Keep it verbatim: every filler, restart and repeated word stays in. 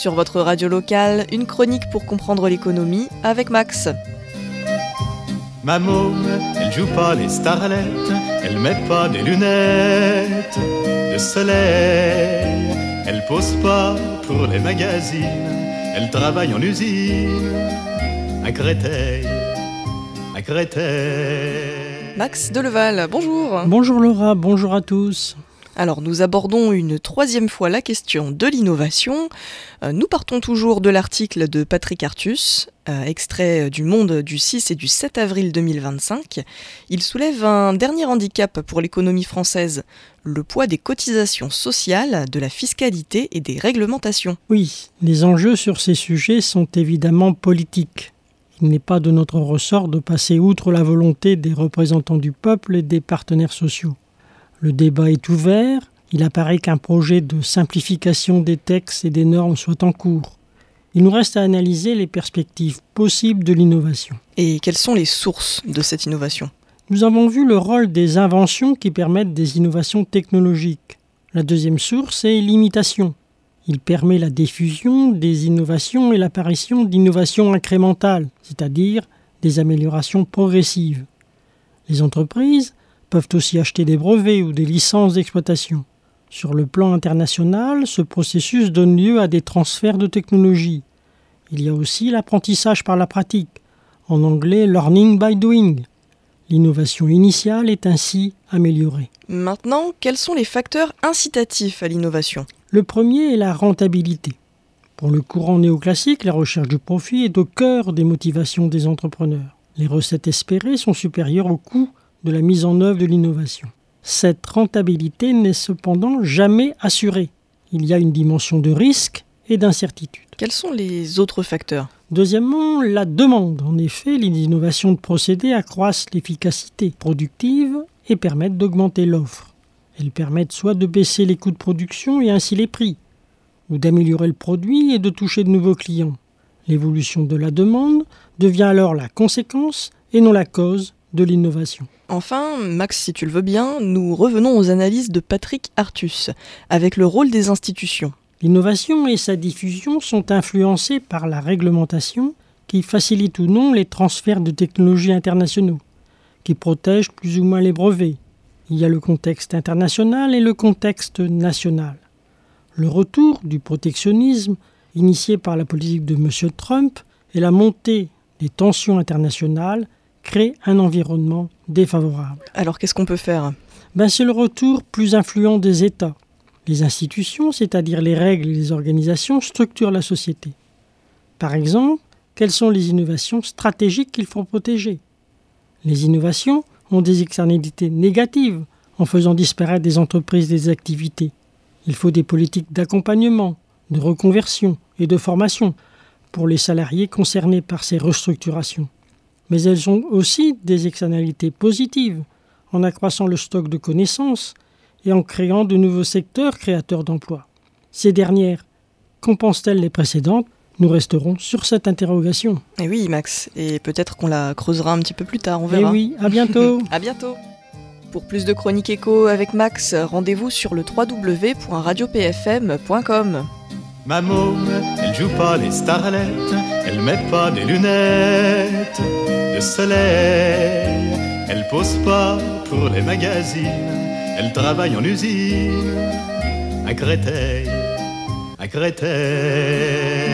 sur votre radio locale, une chronique pour comprendre l'économie avec Max. Ma môme, elle joue pas les starlettes, elle met pas des lunettes de soleil, elle pose pas pour les magazines, elle travaille en usine à Créteil, à Créteil. Max Deleval, bonjour. Bonjour Laura, bonjour à tous. Alors nous abordons une troisième fois la question de l'innovation. Euh, nous partons toujours de l'article de Patrick Artus, euh, extrait du Monde du six et du sept avril deux mille vingt-cinq. Il soulève un dernier handicap pour l'économie française, le poids des cotisations sociales, de la fiscalité et des réglementations. Oui, les enjeux sur ces sujets sont évidemment politiques. Il n'est pas de notre ressort de passer outre la volonté des représentants du peuple et des partenaires sociaux. Le débat est ouvert, il apparaît qu'un projet de simplification des textes et des normes soit en cours. Il nous reste à analyser les perspectives possibles de l'innovation. Et quelles sont les sources de cette innovation ? Nous avons vu le rôle des inventions qui permettent des innovations technologiques. La deuxième source est l'imitation. Il permet la diffusion des innovations et l'apparition d'innovations incrémentales, c'est-à-dire des améliorations progressives. Les entreprises peuvent aussi acheter des brevets ou des licences d'exploitation. Sur le plan international, ce processus donne lieu à des transferts de technologies. Il y a aussi l'apprentissage par la pratique, en anglais « learning by doing ». L'innovation initiale est ainsi améliorée. Maintenant, quels sont les facteurs incitatifs à l'innovation ? Le premier est la rentabilité. Pour le courant néoclassique, la recherche du profit est au cœur des motivations des entrepreneurs. Les recettes espérées sont supérieures aux coûts de la mise en œuvre de l'innovation. Cette rentabilité n'est cependant jamais assurée. Il y a une dimension de risque et d'incertitude. Quels sont les autres facteurs ? Deuxièmement, la demande. En effet, les innovations de procédés accroissent l'efficacité productive et permettent d'augmenter l'offre. Elles permettent soit de baisser les coûts de production et ainsi les prix, ou d'améliorer le produit et de toucher de nouveaux clients. L'évolution de la demande devient alors la conséquence et non la cause de l'innovation. Enfin, Max, si tu le veux bien, nous revenons aux analyses de Patrick Artus, avec le rôle des institutions. L'innovation et sa diffusion sont influencées par la réglementation qui facilite ou non les transferts de technologies internationaux, qui protègent plus ou moins les brevets. Il y a le contexte international et le contexte national. Le retour du protectionnisme, initié par la politique de M. Trump, et la montée des tensions internationales crée un environnement défavorable. Alors qu'est-ce qu'on peut faire ? Ben, c'est le retour plus influent des États. Les institutions, c'est-à-dire les règles et les organisations, structurent la société. Par exemple, quelles sont les innovations stratégiques qu'il faut protéger ? Les innovations ont des externalités négatives en faisant disparaître des entreprises et des activités. Il faut des politiques d'accompagnement, de reconversion et de formation pour les salariés concernés par ces restructurations. Mais elles ont aussi des externalités positives en accroissant le stock de connaissances et en créant de nouveaux secteurs créateurs d'emplois. Ces dernières compensent-elles les précédentes ? Nous resterons sur cette interrogation. Et oui, Max, et peut-être qu'on la creusera un petit peu plus tard, on verra. Et oui, à bientôt. À bientôt. Pour plus de chroniques éco avec Max, rendez-vous sur le w w w point radio p f m point com. Ma môme, elle joue pas les starlettes, elle met pas des lunettes de soleil, elle pose pas pour les magazines, elle travaille en usine à Créteil, à Créteil.